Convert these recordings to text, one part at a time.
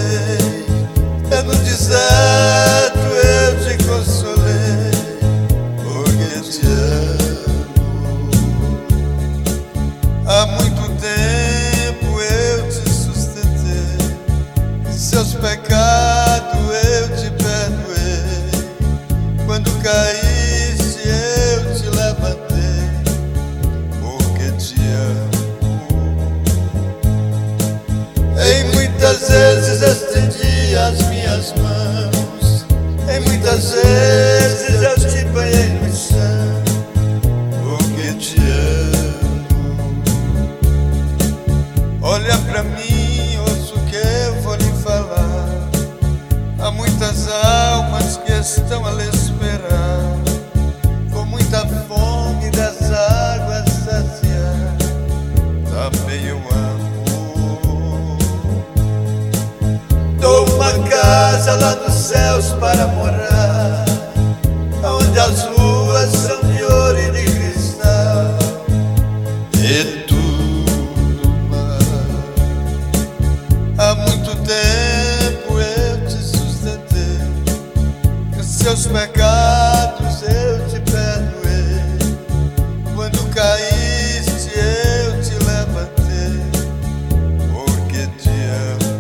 encontrei, é no deserto eu te consolei, porque te amo. Há muito tempo eu te sustentei, e seus pecados eu te perdoei. Quando caíste eu te levantei, porque te amo. Em muitas vezes estendi as minhas mãos, em muitas vezes eu te banhei no chão, porque te amo. Olha pra mim, ouça o que eu vou lhe falar. Há muitas almas que estão a lhe esperar, com muita fome das águas saciar. Também eu amo. Dou uma casa lá nos céus para morar, onde as ruas são de ouro e de cristal, e tudo mais. Há muito tempo eu te sustentei, os seus pecados eu te perdoei. Quando caíste eu te levantei, porque te amo.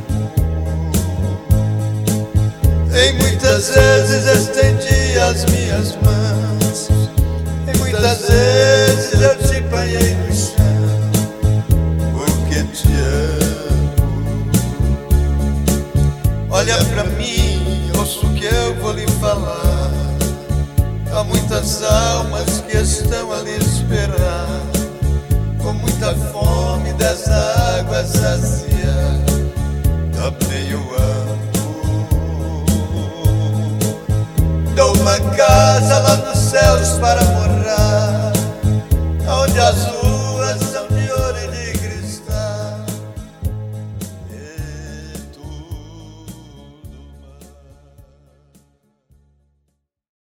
Em muitas vezes estendi as minhas mãos, em muitas vezes eu te banhei no chão, porque te amo. Olha pra mim, ouça o que eu vou lhe falar. Há muitas almas que estão a lhe esperar, com muita fome dessa água saciar. Também eu amo. Dou uma casa lá nos céus para morar,